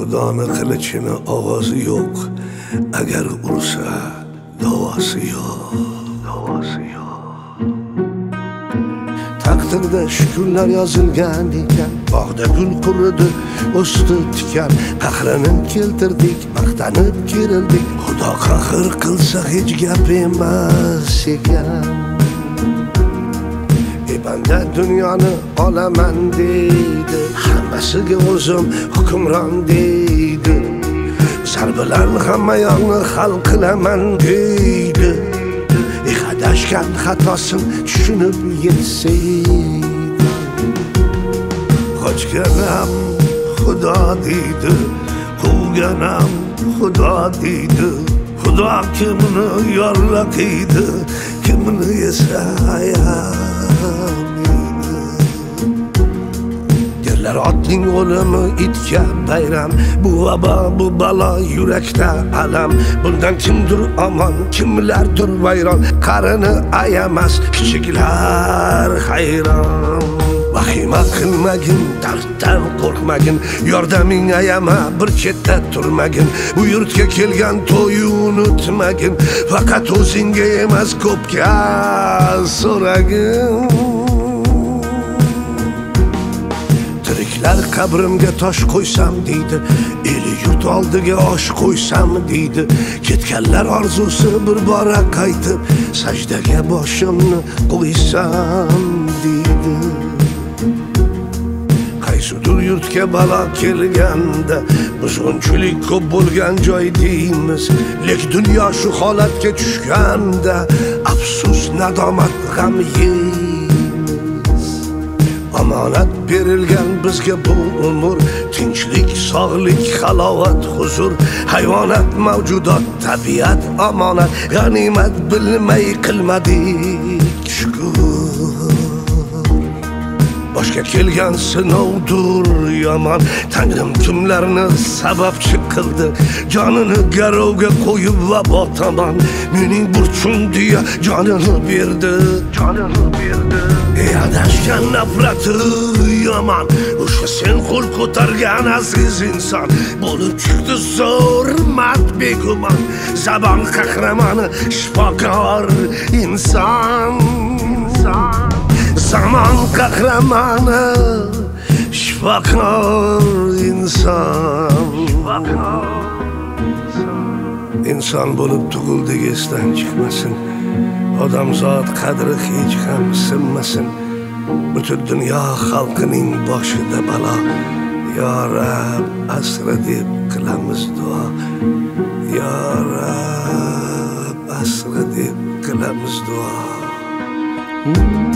Xudoni qilichini ovozi yo'q, agar ursa davosi yo'q, davosi yo'q. Taqdirda shukunlar yozilgan ekan, bog'da gul quridi, o'sdi tikan. Qahrini keltirdik, maqtanib kerildik, Xudo qahr qilsa hech gap emas ekan. Banda dunyoni olaman deydi, hammasiga o'zim hukmron deydi. Zar bilan hamma yoqni hal qilaman deydi. Adashgan xatosin tushunib yetsaydi. Qochganam Xudo deydi, quvganam Xudo deydi. Xudo kimni yo'llaqiydi, kimni esa ayamaydi. Derlar otning o'limi itga bayram, bu vabo bu balo yurakda alam. Bundan kimdir omon, kimlardir vayron, qarini ayamas kichiklar hayron. Vahima qilmagin, darddan qo'rqmagin, yordaming ayama, bir chetda turmagin. Bu yurtga kelgan to'yi unutmagin, faqat o'zingga emas ko'pga so'ragin. Tiriklar qabrimga tosh qo'ysam deydi, eli yurt oldiga osh qo'ysam deydi. Ketganlar orzusi bir bora qaytib, sajdaga boshimni qo'ysam deydi. Qaysidir yurtga balo kelganda, buzg'unchilik ko'p bo'lgan joy deymiz. Lek dunyo shu holatga tushganda, afsus, nadomat, g'am yeymiz. Omonat berilgan bizga bu umr, tinchlik, sog'lik, halovat, huzur. Hayvonot mavjudot, tabiat omonat, g'animat bilmay qilmadik shukr. Boshga kelgan sinovdir yomon, Tangrim kimlarni sababchi qildi, jonini garovga qo'yib vabo tomon. Mening burchim deya jonini berdi, jonini berdi. Adashgan nafrati yomon, o'sha sen qo'l ko'targan aziz inson. Bo'lib chiqdi zo'r mard begumon, zabon qahramoni, shifokor inson. Zaman qahramoni, shifokor inson. Inson bo'lib tug'ildik, esdan chiqmasin. Odamzod qadri hech ham sinmasin. Butun dunyo xalqining boshida balo. Ya Rab, asra deb qilamiz duo. Ya Rab, asra deb qilamiz duo.